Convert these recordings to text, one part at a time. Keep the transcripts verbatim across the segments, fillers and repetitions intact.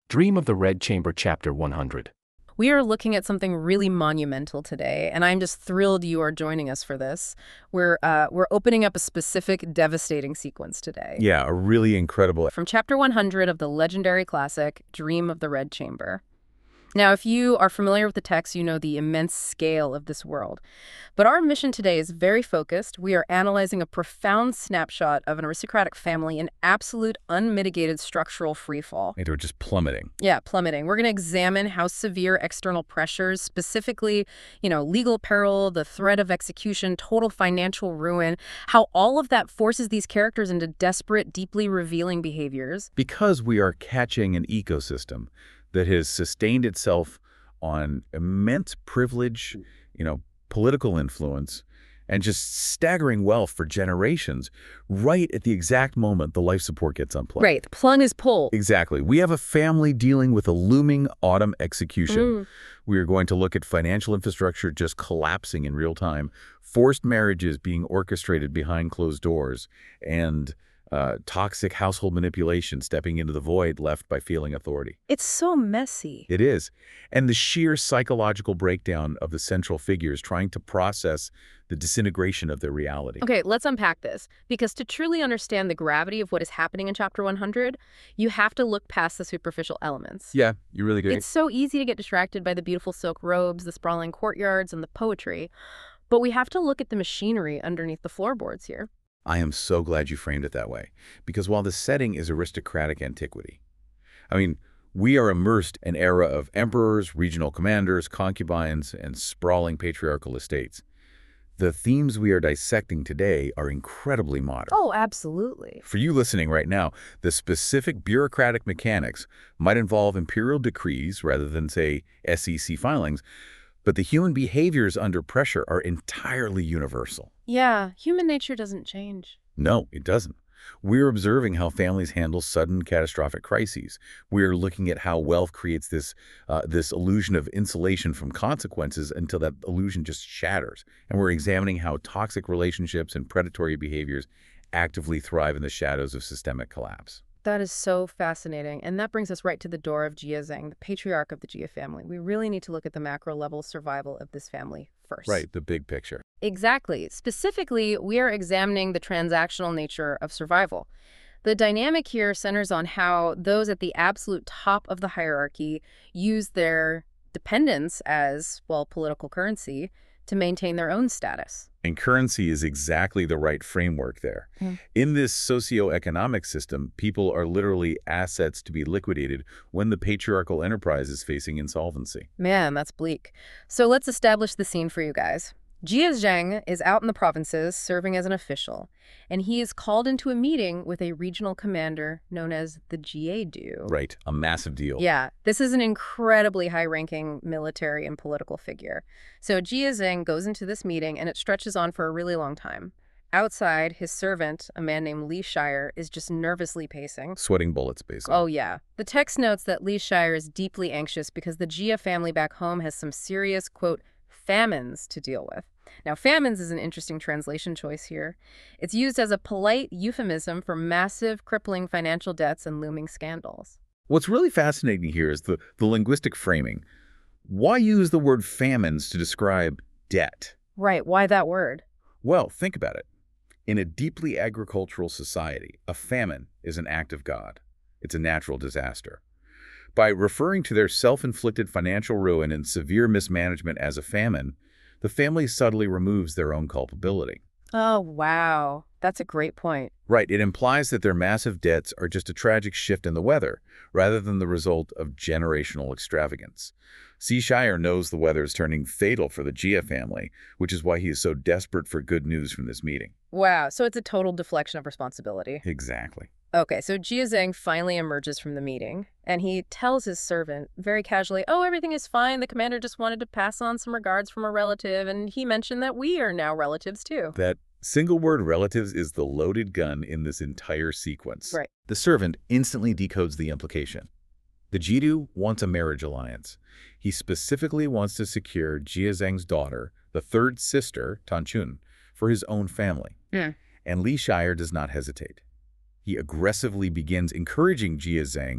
Dream of the Red Chamber, Chapter one hundred. We are looking at something really monumental today, and I'm just thrilled you are joining us for this. We're uh, we're opening up a specific devastating sequence today. Yeah, a really incredible. From Chapter one hundred of the legendary classic, Dream of the Red Chamber. Now, if you are familiar with the text, you know the immense scale of this world. But our mission today is very focused. We are analyzing a profound snapshot of an aristocratic family in absolute, unmitigated structural freefall. They were just plummeting. Yeah, plummeting. We're going to examine how severe external pressures, specifically, you know, legal peril, the threat of execution, total financial ruin, how all of that forces these characters into desperate, deeply revealing behaviors. Because we are catching an ecosystem that has sustained itself on immense privilege, you know, political influence, and just staggering wealth for generations, right at the exact moment the life support gets unplugged. Right, the plug is pulled. Exactly. We have a family dealing with a looming autumn execution. Mm. We are going to look at financial infrastructure just collapsing in real time, forced marriages being orchestrated behind closed doors, and Uh, toxic household manipulation stepping into the void left by feeling authority. It's so messy. It is. And the sheer psychological breakdown of the central figures trying to process the disintegration of their reality. Okay, let's unpack this. Because to truly understand the gravity of what is happening in Chapter one hundred, you have to look past the superficial elements. Yeah, you really do. It's so easy to get distracted by the beautiful silk robes, the sprawling courtyards, and the poetry. But we have to look at the machinery underneath the floorboards here. I am so glad you framed it that way, because while the setting is aristocratic antiquity, I mean, we are immersed in an era of emperors, regional commanders, concubines, and sprawling patriarchal estates. The themes we are dissecting today are incredibly modern. Oh, absolutely. For you listening right now, the specific bureaucratic mechanics might involve imperial decrees rather than, say, S E C filings, but the human behaviors under pressure are entirely universal. Yeah, human nature doesn't change. No, it doesn't. We're observing how families handle sudden catastrophic crises. We're looking at how wealth creates this, uh, this illusion of insulation from consequences until that illusion just shatters. And we're examining how toxic relationships and predatory behaviors actively thrive in the shadows of systemic collapse. That is so fascinating. And that brings us right to the door of Jia Zheng, the patriarch of the Jia family. We really need to look at the macro-level survival of this family first. Right, the big picture. Exactly. Specifically, we are examining the transactional nature of survival. The dynamic here centers on how those at the absolute top of the hierarchy use their dependence as, well, political currency to maintain their own status. And currency is exactly the right framework there. Mm. In this socioeconomic system, people are literally assets to be liquidated when the patriarchal enterprise is facing insolvency. Man, that's bleak. So let's establish the scene for you guys. Jia Zheng is out in the provinces serving as an official, and he is called into a meeting with a regional commander known as the Jiedu. Right, a massive deal. Yeah, this is an incredibly high-ranking military and political figure. So Jia Zheng goes into this meeting, and it stretches on for a really long time. Outside, his servant, a man named Li Shire, is just nervously pacing. Sweating bullets, basically. Oh, yeah. The text notes that Li Shire is deeply anxious because the Jia family back home has some serious, quote, famines to deal with. Now, famines is an interesting translation choice here. It's used as a polite euphemism for massive, crippling financial debts and looming scandals. What's really fascinating here is the, the linguistic framing. Why use the word famines to describe debt? Right, why that word? Well, think about it. In a deeply agricultural society, a famine is an act of God. It's a natural disaster. By referring to their self-inflicted financial ruin and severe mismanagement as a famine, the family subtly removes their own culpability. Oh, wow. That's a great point. Right, it implies that their massive debts are just a tragic shift in the weather, rather than the result of generational extravagance. C. Shire knows the weather is turning fatal for the Jia family, which is why he is so desperate for good news from this meeting. Wow, so it's a total deflection of responsibility. Exactly. Okay, so Jia Zheng finally emerges from the meeting, and he tells his servant very casually, oh, everything is fine. The commander just wanted to pass on some regards from a relative, and he mentioned that we are now relatives too. That single word relatives is the loaded gun in this entire sequence. Right. The servant instantly decodes the implication. The Jiedu wants a marriage alliance. He specifically wants to secure Jia Zheng's daughter, the third sister, Tan Chun, for his own family. Mm. And Li Shire does not hesitate. He aggressively begins encouraging Jia Zheng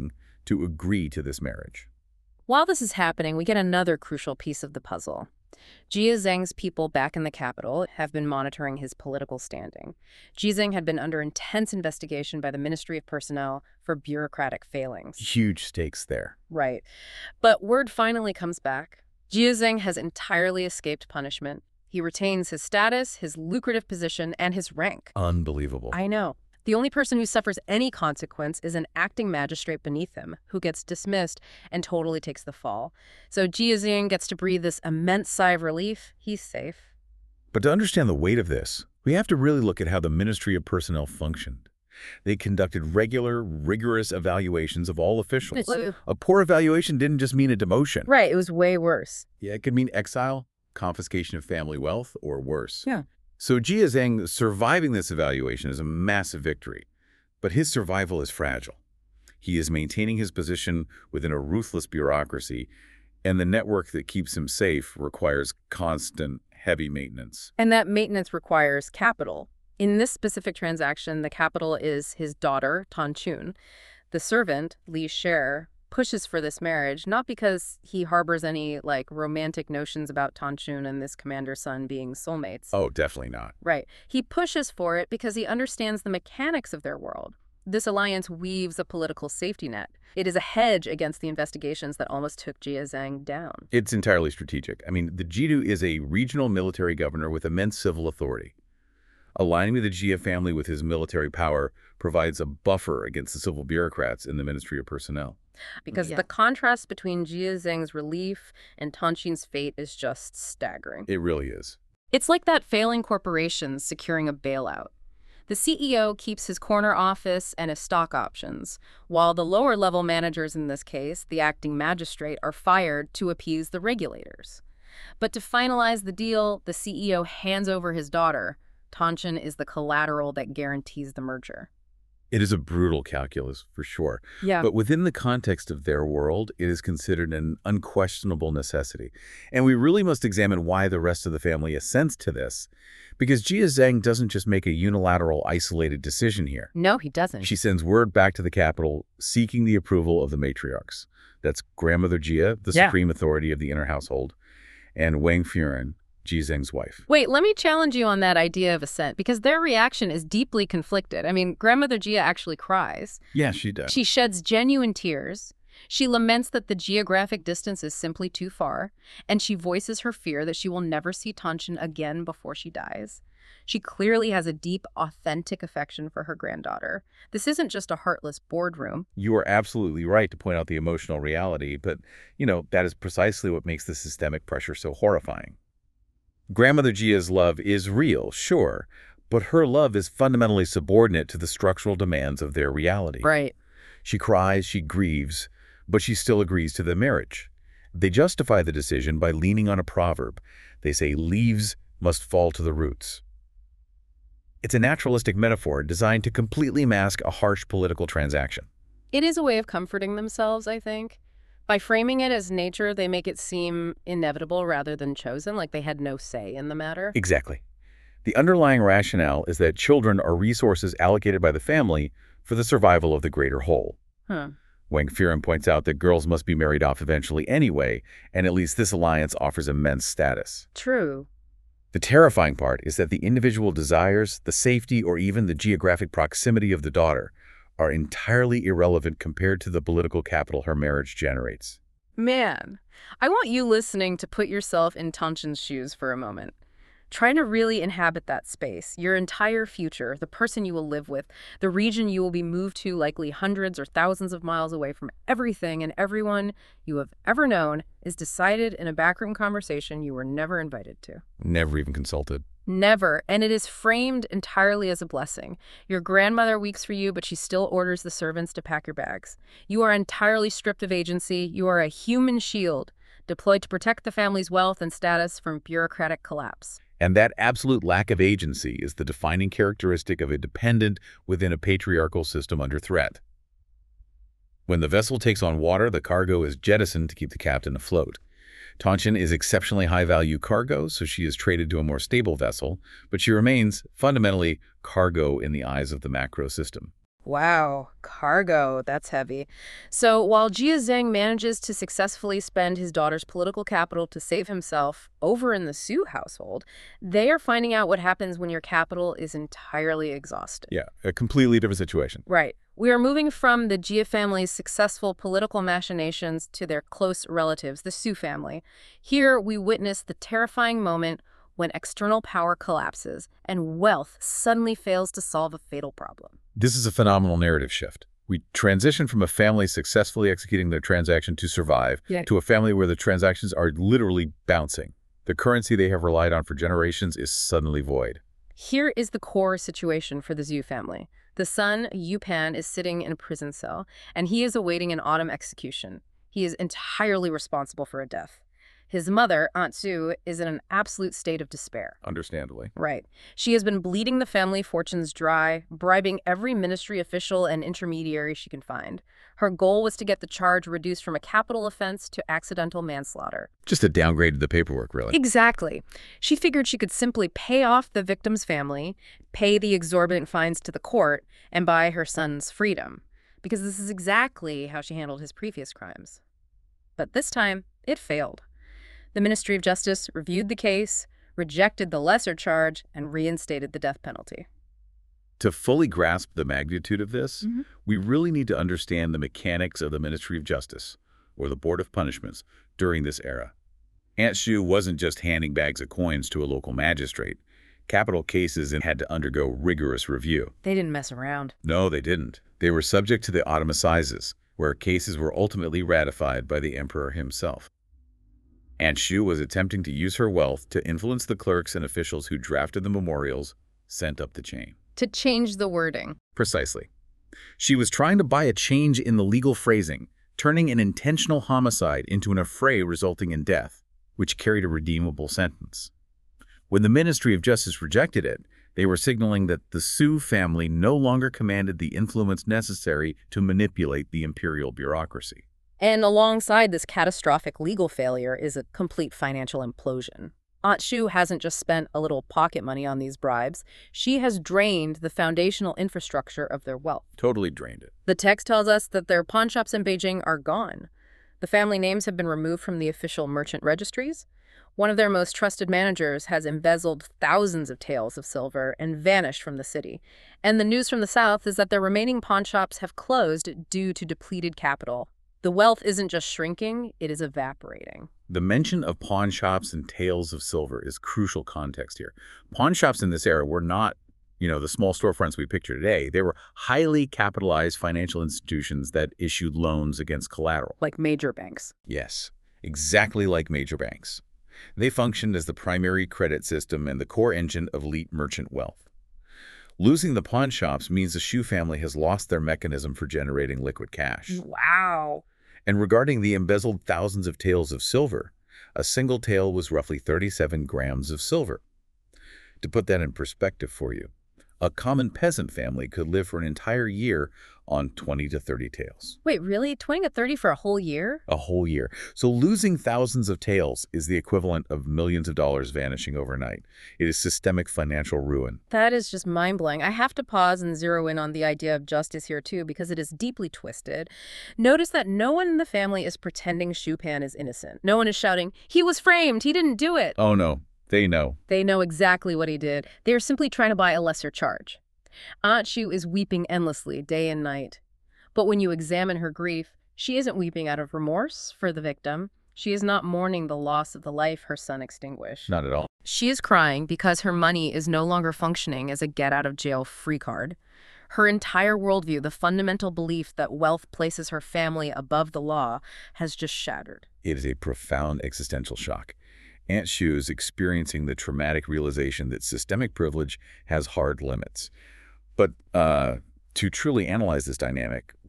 to agree to this marriage. While this is happening, we get another crucial piece of the puzzle. Jia Zheng's people back in the capital have been monitoring his political standing. Jia Zheng had been under intense investigation by the Ministry of Personnel for bureaucratic failings. Huge stakes there. Right. But word finally comes back. Jia Zheng has entirely escaped punishment. He retains his status, his lucrative position, and his rank. Unbelievable. I know. The only person who suffers any consequence is an acting magistrate beneath him, who gets dismissed and totally takes the fall. So Jia Zheng gets to breathe this immense sigh of relief. He's safe. But to understand the weight of this, we have to really look at how the Ministry of Personnel functioned. They conducted regular, rigorous evaluations of all officials. A poor evaluation didn't just mean a demotion. Right, it was way worse. Yeah, it could mean exile, confiscation of family wealth, or worse. Yeah. So Jia Zheng surviving this evaluation is a massive victory, but his survival is fragile. He is maintaining his position within a ruthless bureaucracy, and the network that keeps him safe requires constant, heavy maintenance. And that maintenance requires capital. In this specific transaction, the capital is his daughter, Tan Chun. The servant, Li Sher, pushes for this marriage, not because he harbors any, like, romantic notions about Tan Chun and this commander's son being soulmates. Oh, definitely not. Right. He pushes for it because he understands the mechanics of their world. This alliance weaves a political safety net. It is a hedge against the investigations that almost took Jia Zheng down. It's entirely strategic. I mean, the Jidu is a regional military governor with immense civil authority. Aligning the Jia family with his military power provides a buffer against the civil bureaucrats in the Ministry of Personnel. Because Yeah. the contrast between Jia Zheng's relief and Tan Chun's fate is just staggering. It really is. It's like that failing corporation securing a bailout. The C E O keeps his corner office and his stock options, while the lower-level managers in this case, the acting magistrate, are fired to appease the regulators. But to finalize the deal, the C E O hands over his daughter. Tan Chun is the collateral that guarantees the merger. It is a brutal calculus, for sure. Yeah. But within the context of their world, it is considered an unquestionable necessity. And we really must examine why the rest of the family assents to this. Because Jia Zheng doesn't just make a unilateral, isolated decision here. No, he doesn't. She sends word back to the capital seeking the approval of the matriarchs. That's grandmother Jia, the Yeah. supreme authority of the inner household, and Wang Furen, Jia Zheng's wife. Wait, let me challenge you on that idea of assent, because their reaction is deeply conflicted. I mean, grandmother Jia actually cries. Yeah, she does. She sheds genuine tears. She laments that the geographic distance is simply too far, and she voices her fear that she will never see Tan Chun again before she dies. She clearly has a deep, authentic affection for her granddaughter. This isn't just a heartless boardroom. You are absolutely right to point out the emotional reality, but, you know, that is precisely what makes the systemic pressure so horrifying. Grandmother Jia's love is real, sure, but her love is fundamentally subordinate to the structural demands of their reality. Right. She cries, she grieves, but she still agrees to the marriage. They justify the decision by leaning on a proverb. They say leaves must fall to the roots. It's a naturalistic metaphor designed to completely mask a harsh political transaction. It is a way of comforting themselves, I think. By framing it as nature, they make it seem inevitable rather than chosen, like they had no say in the matter. Exactly. The underlying rationale is that children are resources allocated by the family for the survival of the greater whole. Huh. Wang Furen points out that girls must be married off eventually anyway, and at least this alliance offers immense status. True. The terrifying part is that the individual desires, the safety, or even the geographic proximity of the daughter are entirely irrelevant compared to the political capital her marriage generates. Man, I want you listening to put yourself in Tan Chun's shoes for a moment. Try to really inhabit that space, your entire future, the person you will live with, the region you will be moved to likely hundreds or thousands of miles away from everything and everyone you have ever known is decided in a backroom conversation you were never invited to. Never even consulted. Never, and it is framed entirely as a blessing. Your grandmother weeps for you, but she still orders the servants to pack your bags. You are entirely stripped of agency. You are a human shield, deployed to protect the family's wealth and status from bureaucratic collapse. And that absolute lack of agency is the defining characteristic of a dependent within a patriarchal system under threat. When the vessel takes on water, the cargo is jettisoned to keep the captain afloat. Tan Chun is exceptionally high-value cargo, so she is traded to a more stable vessel, but she remains fundamentally cargo in the eyes of the macro system. Wow, cargo, that's heavy. So while Jia Zheng manages to successfully spend his daughter's political capital to save himself over in the Su household, they are finding out what happens when your capital is entirely exhausted. Yeah, a completely different situation. Right. We are moving from the Jia family's successful political machinations to their close relatives, the Su family. Here we witness the terrifying moment when external power collapses and wealth suddenly fails to solve a fatal problem. This is a phenomenal narrative shift. We transition from a family successfully executing their transaction to survive Yeah. to a family where the transactions are literally bouncing. The currency they have relied on for generations is suddenly void. Here is the core situation for the Zhu family. The son, Yu Pan, is sitting in a prison cell, and he is awaiting an autumn execution. He is entirely responsible for a death. His mother, Aunt Su, is in an absolute state of despair. Understandably. Right. She has been bleeding the family fortunes dry, bribing every ministry official and intermediary she can find. Her goal was to get the charge reduced from a capital offense to accidental manslaughter. Just a downgrade to the paperwork, really. Exactly. She figured she could simply pay off the victim's family, pay the exorbitant fines to the court, and buy her son's freedom. Because this is exactly how she handled his previous crimes. But this time, it failed. The Ministry of Justice reviewed the case, rejected the lesser charge, and reinstated the death penalty. To fully grasp the magnitude of this, Mhm. we really need to understand the mechanics of the Ministry of Justice, or the Board of Punishments, during this era. Aunt Shu wasn't just handing bags of coins to a local magistrate. Capital cases had to undergo rigorous review. They didn't mess around. No, they didn't. They were subject to the Autumn Assizes, where cases were ultimately ratified by the emperor himself. Aunt Shu was attempting to use her wealth to influence the clerks and officials who drafted the memorials sent up the chain. To change the wording. Precisely. She was trying to buy a change in the legal phrasing, turning an intentional homicide into an affray resulting in death, which carried a redeemable sentence. When the Ministry of Justice rejected it, they were signaling that the Su family no longer commanded the influence necessary to manipulate the imperial bureaucracy. And alongside this catastrophic legal failure is a complete financial implosion. Aunt Shu hasn't just spent a little pocket money on these bribes. She has drained the foundational infrastructure of their wealth. Totally drained it. The text tells us that their pawn shops in Beijing are gone. The family names have been removed from the official merchant registries. One of their most trusted managers has embezzled thousands of taels of silver and vanished from the city. And the news from the south is that their remaining pawn shops have closed due to depleted capital. The wealth isn't just shrinking, it is evaporating. The mention of pawn shops and taels of silver is crucial context here. Pawn shops in this era were not, you know, the small storefronts we picture today. They were highly capitalized financial institutions that issued loans against collateral. Like major banks. Yes, exactly like major banks. They functioned as the primary credit system and the core engine of elite merchant wealth. Losing the pawn shops means the Shu family has lost their mechanism for generating liquid cash. Wow. And regarding the embezzled thousands of taels of silver, a single tael was roughly thirty-seven grams of silver. To put that in perspective for you, a common peasant family could live for an entire year on twenty to thirty taels. Wait, really? twenty to thirty for a whole year? A whole year. So losing thousands of taels is the equivalent of millions of dollars vanishing overnight. It is systemic financial ruin. That is just mind-blowing. I have to pause and zero in on the idea of justice here, too, because it is deeply twisted. Notice that no one in the family is pretending Shu Pan is innocent. No one is shouting, "He was framed! He didn't do it!" Oh no, they know. They know exactly what he did. They are simply trying to buy a lesser charge. Aunt Shu is weeping endlessly, day and night. But when you examine her grief, she isn't weeping out of remorse for the victim. She is not mourning the loss of the life her son extinguished. Not at all. She is crying because her money is no longer functioning as a get-out-of-jail-free card. Her entire worldview, the fundamental belief that wealth places her family above the law, has just shattered. It is a profound existential shock. Aunt Shu is experiencing the traumatic realization that systemic privilege has hard limits. But uh, to truly analyze this dynamic,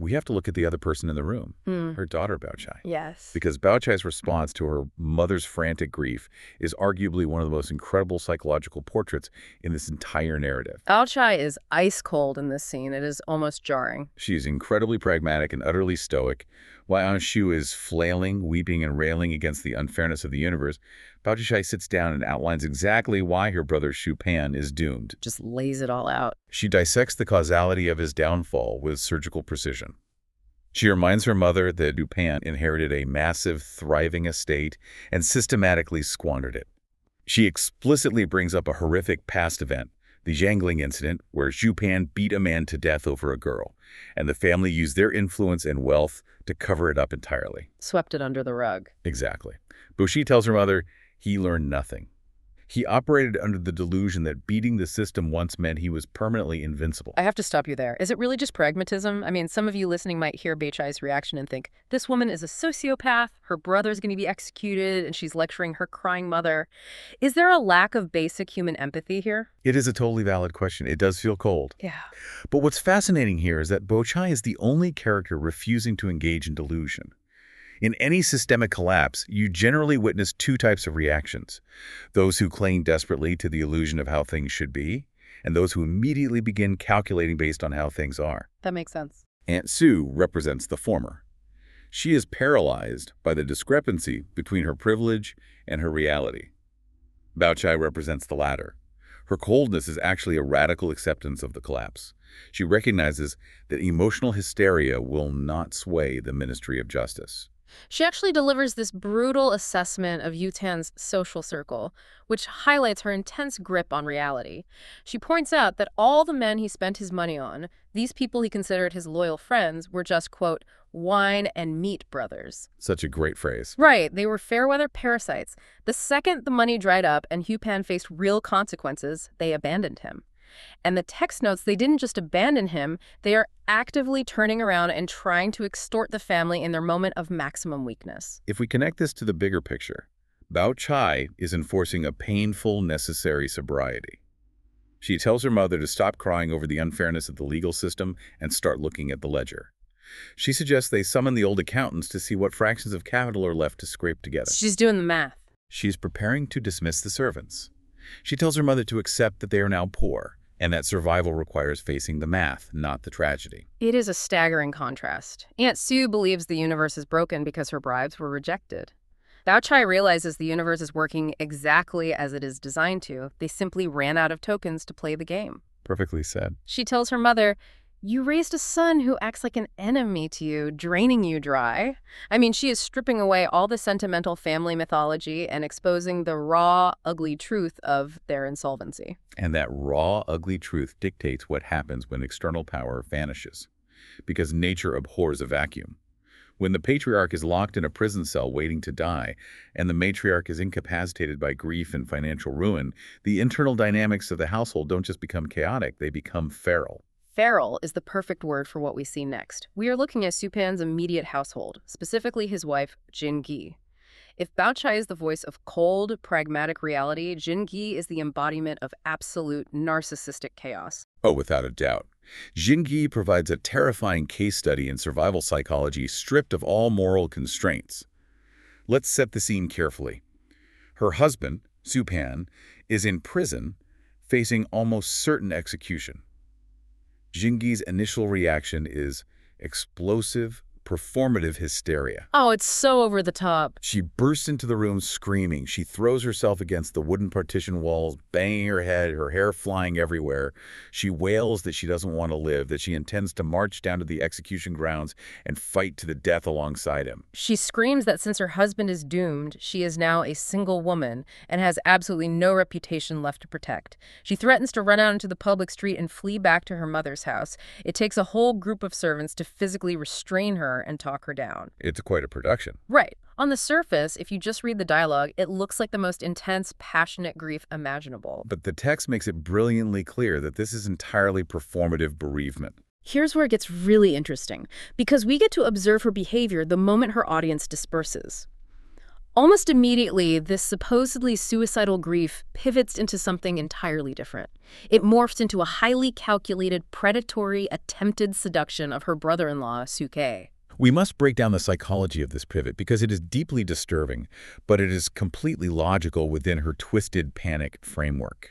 we have to look at the other person in the room, Hmm. her daughter Bao Chai. Yes. Because Bao Chai's response to her mother's frantic grief is arguably one of the most incredible psychological portraits in this entire narrative. Bao Chai is ice cold in this scene. It is almost jarring. She's incredibly pragmatic and utterly stoic. While Anshu is flailing, weeping, and railing against the unfairness of the universe, Bao Chai sits down and outlines exactly why her brother Xu Pan is doomed. Just lays it all out. She dissects the causality of his downfall with surgical precision. She reminds her mother that Xu Pan inherited a massive, thriving estate and systematically squandered it. She explicitly brings up a horrific past event, the Jiangling incident, where Xu Pan beat a man to death over a girl, and the family used their influence and wealth to cover it up entirely. Swept it under the rug. Exactly. Bushi tells her mother he learned nothing. He operated under the delusion that beating the system once meant he was permanently invincible. I have to stop you there. Is it really just pragmatism? I mean, some of you listening might hear Bao Chai's reaction and think, this woman is a sociopath, her brother's going to be executed, and she's lecturing her crying mother. Is there a lack of basic human empathy here? It is a totally valid question. It does feel cold. Yeah. But what's fascinating here is that Bao Chai is the only character refusing to engage in delusion. In any systemic collapse, you generally witness two types of reactions: those who cling desperately to the illusion of how things should be, and those who immediately begin calculating based on how things are. That makes sense. Aunt Sue represents the former. She is paralyzed by the discrepancy between her privilege and her reality. Bao Chai represents the latter. Her coldness is actually a radical acceptance of the collapse. She recognizes that emotional hysteria will not sway the Ministry of Justice. She actually delivers this brutal assessment of Yu Tan's social circle, which highlights her intense grip on reality. She points out that all the men he spent his money on, these people he considered his loyal friends, were just, quote, wine and meat brothers. Such a great phrase. Right, they were fair-weather parasites. The second the money dried up and Xu Pan faced real consequences, they abandoned him. And the text notes they didn't just abandon him, they are actively turning around and trying to extort the family in their moment of maximum weakness. If we connect this to the bigger picture, Bao Chai is enforcing a painful, necessary sobriety. She tells her mother to stop crying over the unfairness of the legal system and start looking at the ledger. She suggests they summon the old accountants to see what fractions of capital are left to scrape together. She's doing the math. She's preparing to dismiss the servants. She tells her mother to accept that they are now poor, and that survival requires facing the math, not the tragedy. It is a staggering contrast. Aunt Sue believes the universe is broken because her bribes were rejected. Bao Chai realizes the universe is working exactly as it is designed to. They simply ran out of tokens to play the game. Perfectly said. She tells her mother, you raised a son who acts like an enemy to you, draining you dry. I mean, she is stripping away all the sentimental family mythology and exposing the raw, ugly truth of their insolvency. And that raw, ugly truth dictates what happens when external power vanishes, because nature abhors a vacuum. When the patriarch is locked in a prison cell waiting to die, and the matriarch is incapacitated by grief and financial ruin, the internal dynamics of the household don't just become chaotic, they become feral. Feral is the perfect word for what we see next. We are looking at Xu Pan's immediate household, specifically his wife, Jin Gi. If Bao Chai is the voice of cold, pragmatic reality, Jin Gi is the embodiment of absolute narcissistic chaos. Oh, without a doubt. Jin Gi provides a terrifying case study in survival psychology stripped of all moral constraints. Let's set the scene carefully. Her husband, Xu Pan, is in prison, facing almost certain execution. Jin Gi's initial reaction is explosive, performative hysteria. Oh, it's so over the top. She bursts into the room screaming. She throws herself against the wooden partition walls, banging her head, her hair flying everywhere. She wails that she doesn't want to live, that she intends to march down to the execution grounds and fight to the death alongside him. She screams that since her husband is doomed, she is now a single woman and has absolutely no reputation left to protect. She threatens to run out into the public street and flee back to her mother's house. It takes a whole group of servants to physically restrain her and talk her down. It's quite a production. Right. On the surface, if you just read the dialogue, it looks like the most intense, passionate grief imaginable. But the text makes it brilliantly clear that this is entirely performative bereavement. Here's where it gets really interesting, because we get to observe her behavior the moment her audience disperses. Almost immediately, this supposedly suicidal grief pivots into something entirely different. It morphs into a highly calculated, predatory, attempted seduction of her brother-in-law, Suke. We must break down the psychology of this pivot because it is deeply disturbing, but it is completely logical within her twisted panic framework.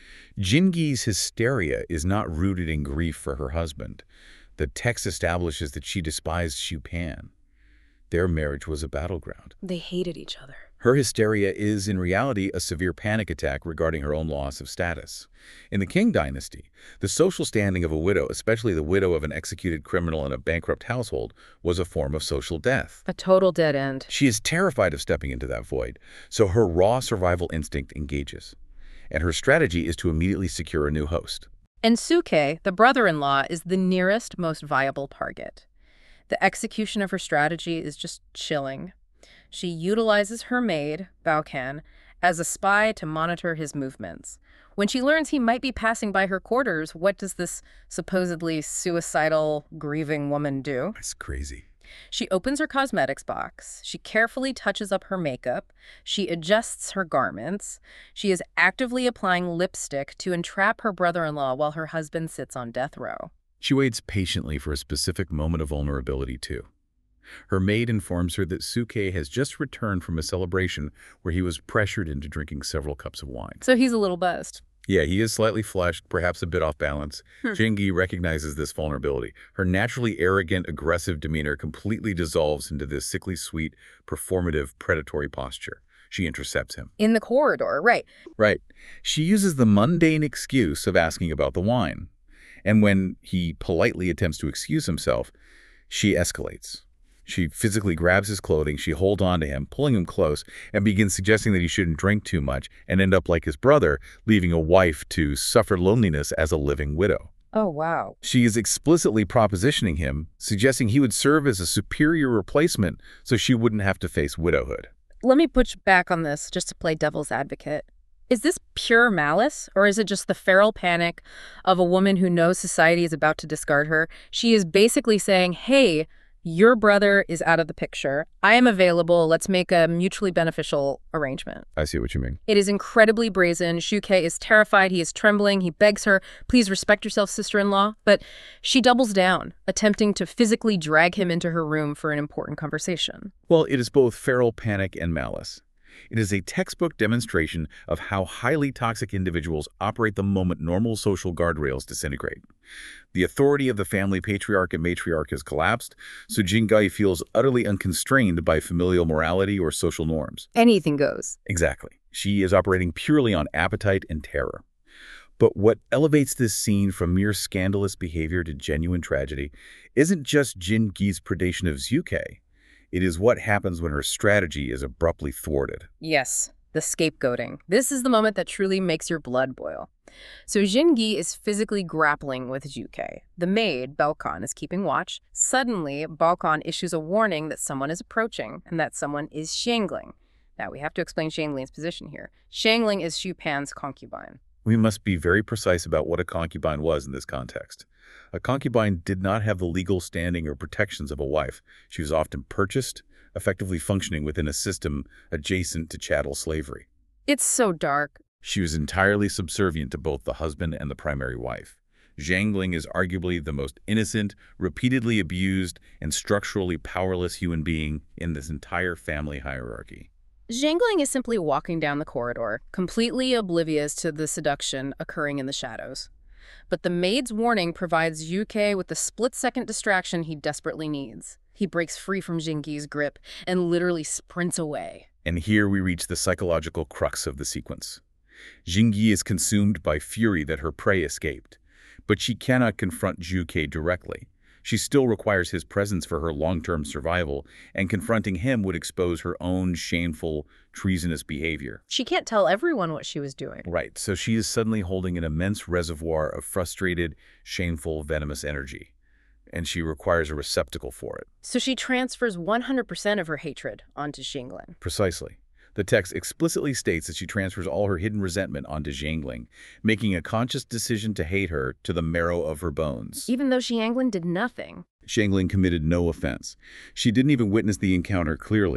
Jingi's hysteria is not rooted in grief for her husband. The text establishes that she despised Xu Pan. Their marriage was a battleground. They hated each other. Her hysteria is, in reality, a severe panic attack regarding her own loss of status. In the Qing dynasty, the social standing of a widow, especially the widow of an executed criminal in a bankrupt household, was a form of social death. A total dead end. She is terrified of stepping into that void, so her raw survival instinct engages. And her strategy is to immediately secure a new host. And Suke, the brother-in-law, is the nearest, most viable target. The execution of her strategy is just chilling. She utilizes her maid, Baocan, as a spy to monitor his movements. When she learns he might be passing by her quarters, what does this supposedly suicidal, grieving woman do? That's crazy. She opens her cosmetics box. She carefully touches up her makeup. She adjusts her garments. She is actively applying lipstick to entrap her brother-in-law while her husband sits on death row. She waits patiently for a specific moment of vulnerability, too. Her maid informs her that Suke has just returned from a celebration where he was pressured into drinking several cups of wine. So he's a little buzzed. Yeah, he is slightly flushed, perhaps a bit off balance. Hmm. Jingi recognizes this vulnerability. Her naturally arrogant, aggressive demeanor completely dissolves into this sickly sweet, performative, predatory posture. She intercepts him. In the corridor, right. Right. She uses the mundane excuse of asking about the wine. And when he politely attempts to excuse himself, she escalates. She physically grabs his clothing, she holds on to him, pulling him close, and begins suggesting that he shouldn't drink too much and end up like his brother, leaving a wife to suffer loneliness as a living widow. Oh, wow. She is explicitly propositioning him, suggesting he would serve as a superior replacement so she wouldn't have to face widowhood. Let me push back on this just to play devil's advocate. Is this pure malice, or is it just the feral panic of a woman who knows society is about to discard her? She is basically saying, hey, your brother is out of the picture. I am available. Let's make a mutually beneficial arrangement. I see what you mean. It is incredibly brazen. Suke is terrified. He is trembling. He begs her, please respect yourself, sister-in-law. But she doubles down, attempting to physically drag him into her room for an important conversation. Well, it is both feral panic and malice. It is a textbook demonstration of how highly toxic individuals operate the moment normal social guardrails disintegrate. The authority of the family patriarch and matriarch has collapsed, so Jingi feels utterly unconstrained by familial morality or social norms. Anything goes. Exactly. She is operating purely on appetite and terror. But what elevates this scene from mere scandalous behavior to genuine tragedy isn't just Jingi's predation of Suke. It is what happens when her strategy is abruptly thwarted. Yes, the scapegoating. This is the moment that truly makes your blood boil. So Jingi is physically grappling with Suke. The maid, Baocan, is keeping watch. Suddenly, Baocan issues a warning that someone is approaching and that someone is Xiangling. Now, we have to explain Xiangling's position here. Xiangling is Xu Pan's concubine. We must be very precise about what a concubine was in this context. A concubine did not have the legal standing or protections of a wife. She was often purchased, effectively functioning within a system adjacent to chattel slavery. It's so dark. She was entirely subservient to both the husband and the primary wife. Xiangling is arguably the most innocent, repeatedly abused, and structurally powerless human being in this entire family hierarchy. Xiangling is simply walking down the corridor, completely oblivious to the seduction occurring in the shadows. But the maid's warning provides Suke with the split-second distraction he desperately needs. He breaks free from Jingi's grip and literally sprints away. And here we reach the psychological crux of the sequence. Jingi is consumed by fury that her prey escaped, but she cannot confront Suke directly. She still requires his presence for her long-term survival, and confronting him would expose her own shameful, treasonous behavior. She can't tell everyone what she was doing. Right, so she is suddenly holding an immense reservoir of frustrated, shameful, venomous energy, and she requires a receptacle for it. So she transfers one hundred percent of her hatred onto Xiangling. Precisely. The text explicitly states that she transfers all her hidden resentment onto Xiangling, making a conscious decision to hate her to the marrow of her bones. Even though Xiangling did nothing. Xiangling committed no offense. She didn't even witness the encounter clearly.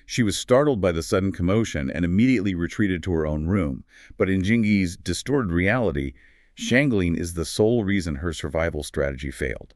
She was startled by the sudden commotion and immediately retreated to her own room. But in Jingi's distorted reality, shangling is the sole reason her survival strategy failed.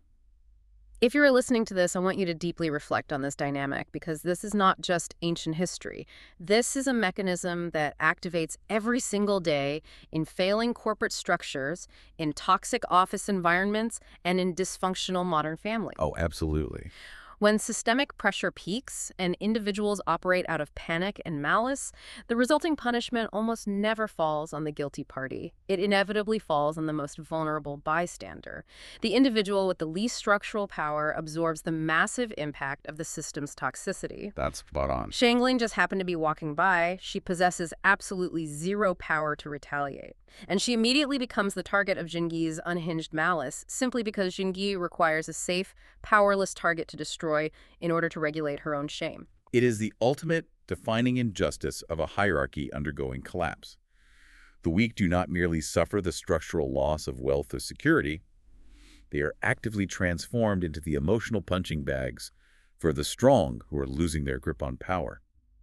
If you're listening to this, I want you to deeply reflect on this dynamic, because this is not just ancient history. This is a mechanism that activates every single day in failing corporate structures, in toxic office environments, and in dysfunctional modern families. Oh, absolutely. When systemic pressure peaks and individuals operate out of panic and malice, the resulting punishment almost never falls on the guilty party. It inevitably falls on the most vulnerable bystander. The individual with the least structural power absorbs the massive impact of the system's toxicity. That's spot on. Shangling just happened to be walking by. She possesses absolutely zero power to retaliate. And she immediately becomes the target of Jingi's unhinged malice, simply because Jingi requires a safe, powerless target to destroy in order to regulate her own shame. It is the ultimate defining injustice of a hierarchy undergoing collapse. The weak do not merely suffer the structural loss of wealth or security, they are actively transformed into the emotional punching bags for the strong who are losing their grip on power.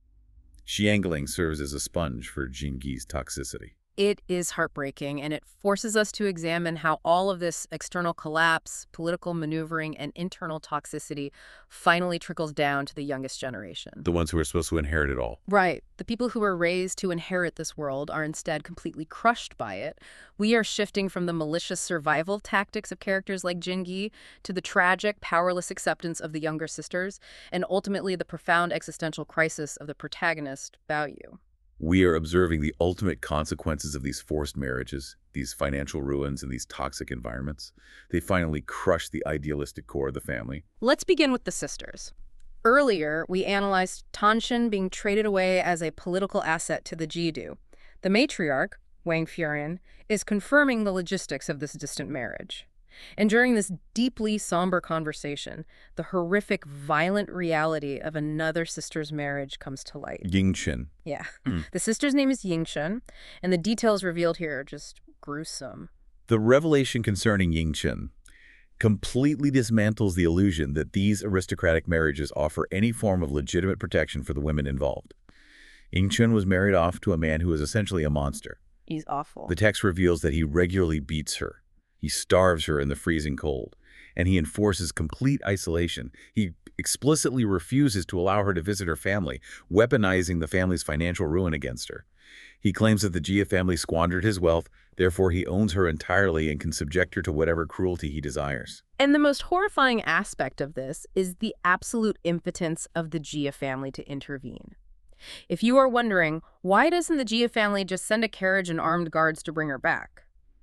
Shangling serves as a sponge for Jingi's toxicity. It is heartbreaking, and it forces us to examine how all of this external collapse, political maneuvering, and internal toxicity finally trickles down to the youngest generation. The ones who are supposed to inherit it all. Right. The people who were raised to inherit this world are instead completely crushed by it. We are shifting from the malicious survival tactics of characters like Jingi to the tragic, powerless acceptance of the younger sisters, and ultimately the profound existential crisis of the protagonist, Bao Yu. We are observing the ultimate consequences of these forced marriages, these financial ruins, and these toxic environments. They finally crush the idealistic core of the family. Let's begin with the sisters. Earlier, we analyzed Tanshin being traded away as a political asset to the Jidu. The matriarch, Wang Furian, is confirming the logistics of this distant marriage. And during this deeply somber conversation, the horrific, violent reality of another sister's marriage comes to light. Yingchen. Yeah. Mm. The sister's name is Yingchen, and the details revealed here are just gruesome. The revelation concerning Yingchen completely dismantles the illusion that these aristocratic marriages offer any form of legitimate protection for the women involved. Yingchen was married off to a man who is essentially a monster. He's awful. The text reveals that he regularly beats her. He starves her in the freezing cold, and he enforces complete isolation. He explicitly refuses to allow her to visit her family, weaponizing the family's financial ruin against her. He claims that the Jia family squandered his wealth, therefore he owns her entirely and can subject her to whatever cruelty he desires. And the most horrifying aspect of this is the absolute impotence of the Jia family to intervene. If you are wondering, why doesn't the Jia family just send a carriage and armed guards to bring her back?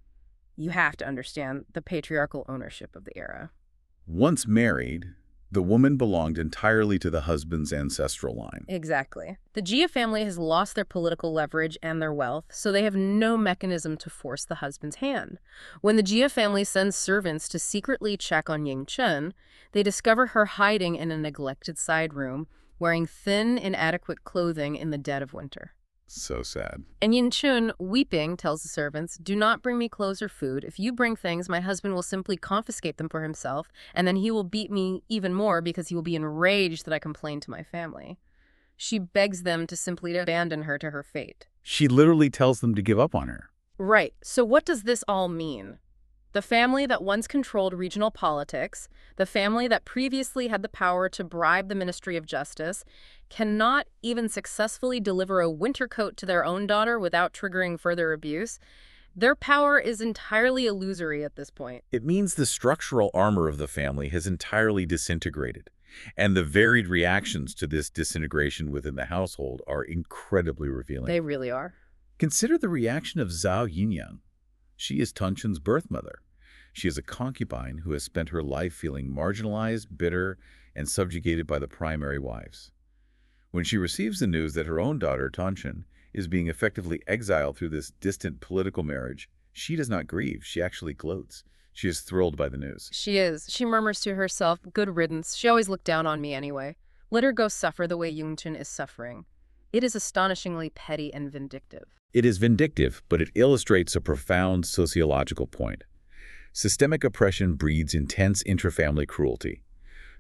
You have to understand the patriarchal ownership of the era. Once married, the woman belonged entirely to the husband's ancestral line. Exactly. The Jia family has lost their political leverage and their wealth, so they have no mechanism to force the husband's hand. When the Jia family sends servants to secretly check on Yingchen, they discover her hiding in a neglected side room, wearing thin, inadequate clothing in the dead of winter. So sad. And Yingchen, weeping, tells the servants, "Do not bring me clothes or food. If you bring things, my husband will simply confiscate them for himself, and then he will beat me even more because he will be enraged that I complained to my family." She begs them to simply abandon her to her fate. She literally tells them to give up on her. Right. So what does this all mean? The family that once controlled regional politics, the family that previously had the power to bribe the Ministry of Justice, cannot even successfully deliver a winter coat to their own daughter without triggering further abuse. Their power is entirely illusory at this point. It means the structural armor of the family has entirely disintegrated, and the varied reactions to this disintegration within the household are incredibly revealing. They really are. Consider the reaction of Zhao Yinyang. She is Tanshin's birth mother. She is a concubine who has spent her life feeling marginalized, bitter, and subjugated by the primary wives. When she receives the news that her own daughter, Tanshin, is being effectively exiled through this distant political marriage, she does not grieve. She actually gloats. She is thrilled by the news. She is. She murmurs to herself, "Good riddance. She always looked down on me anyway. Let her go suffer the way Yingchen is suffering." It is astonishingly petty and vindictive. It is vindictive, but it illustrates a profound sociological point. Systemic oppression breeds intense intrafamily cruelty.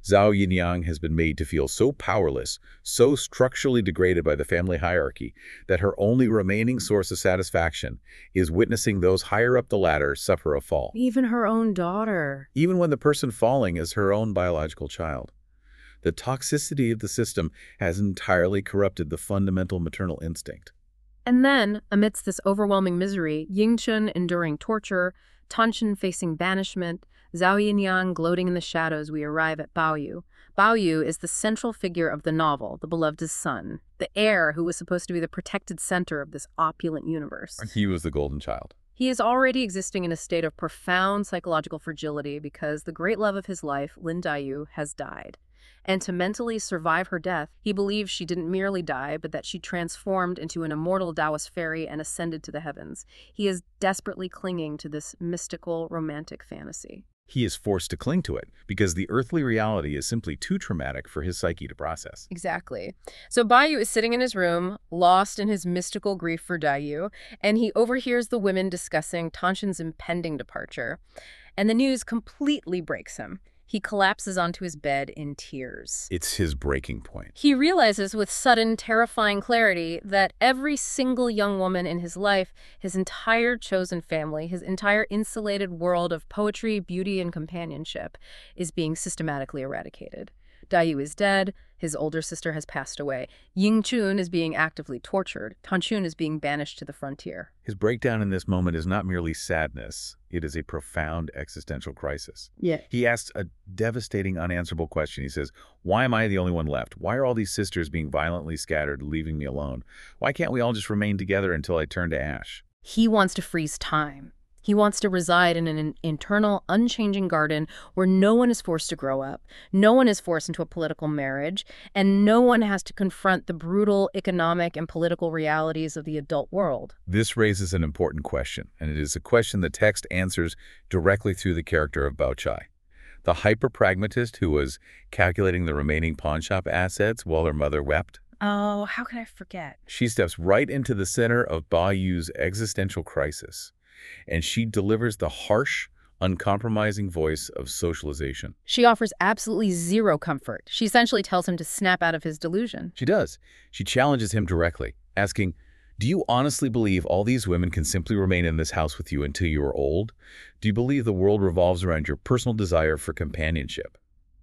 Zhao Yinyang has been made to feel so powerless, so structurally degraded by the family hierarchy, that her only remaining source of satisfaction is witnessing those higher up the ladder suffer a fall, Even her own daughter. even when the person falling is her own biological child. The toxicity of the system has entirely corrupted the fundamental maternal instinct. And then, amidst this overwhelming misery, Yingchun enduring torture, Tanchen facing banishment, Zhao Yinyang gloating in the shadows, we arrive at Baoyu. Baoyu is the central figure of the novel, the beloved son, the heir who was supposed to be the protected center of this opulent universe. He was the golden child. He is already existing in a state of profound psychological fragility because the great love of his life, Lin Daiyu, has died. And to mentally survive her death, he believes she didn't merely die, but that she transformed into an immortal Taoist fairy and ascended to the heavens. He is desperately clinging to this mystical, romantic fantasy. He is forced to cling to it because the earthly reality is simply too traumatic for his psyche to process. Exactly. So Baoyu is sitting in his room, lost in his mystical grief for Daiyu, and he overhears the women discussing Tanshin's impending departure. And the news completely breaks him. He collapses onto his bed in tears. It's his breaking point. He realizes with sudden, terrifying clarity that every single young woman in his life, his entire chosen family, his entire insulated world of poetry, beauty, and companionship is being systematically eradicated. Daiyu is dead. His older sister has passed away. Yingchun is being actively tortured. Tanchun is being banished to the frontier. His breakdown in this moment is not merely sadness. It is a profound existential crisis. Yeah. He asks a devastating, unanswerable question. He says, why am I the only one left? Why are all these sisters being violently scattered, leaving me alone? Why can't we all just remain together until I turn to ash? He wants to freeze time. He wants to reside in an internal, unchanging garden where no one is forced to grow up, no one is forced into a political marriage, and no one has to confront the brutal economic and political realities of the adult world. This raises an important question, and it is a question the text answers directly through the character of Bao Chai, the hyper-pragmatist who was calculating the remaining pawnshop assets while her mother wept. Oh, how could I forget? She steps right into the center of Baoyu's existential crisis, and she delivers the harsh, uncompromising voice of socialization. She offers absolutely zero comfort. She essentially tells him to snap out of his delusion. She does. She challenges him directly, asking, do you honestly believe all these women can simply remain in this house with you until you are old? Do you believe the world revolves around your personal desire for companionship?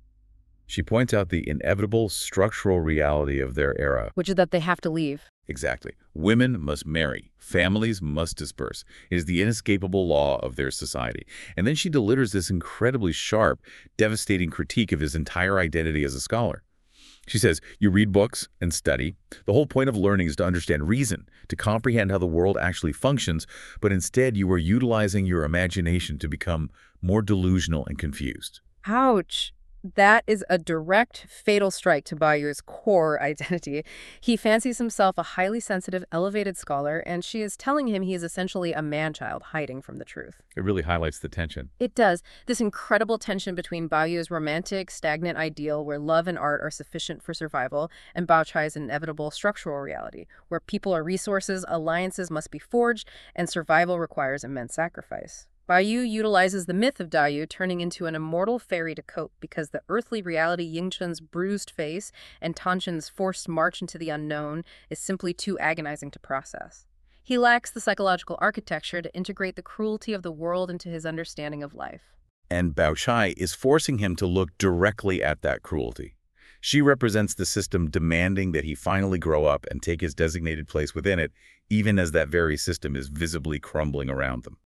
She points out the inevitable structural reality of their era. Which is that they have to leave. Exactly. Women must marry. Families must disperse. It is the inescapable law of their society. And then she delivers this incredibly sharp, devastating critique of his entire identity as a scholar. She says, you read books and study. The whole point of learning is to understand reason, to comprehend how the world actually functions, but instead you are utilizing your imagination to become more delusional and confused. Ouch. That is a direct, fatal strike to Baoyu's core identity. He fancies himself a highly sensitive, elevated scholar, and she is telling him he is essentially a man-child hiding from the truth. It really highlights the tension. It does. This incredible tension between Baoyu's romantic, stagnant ideal where love and art are sufficient for survival, and Bao Chai's inevitable structural reality, where people are resources, alliances must be forged, and survival requires immense sacrifice. Baoyu utilizes the myth of Daiyu turning into an immortal fairy to cope because the earthly reality Yingchun's bruised face and Tanshin's forced march into the unknown is simply too agonizing to process. He lacks the psychological architecture to integrate the cruelty of the world into his understanding of life. And Bao Chai is forcing him to look directly at that cruelty. She represents the system demanding that he finally grow up and take his designated place within it, even as that very system is visibly crumbling around them.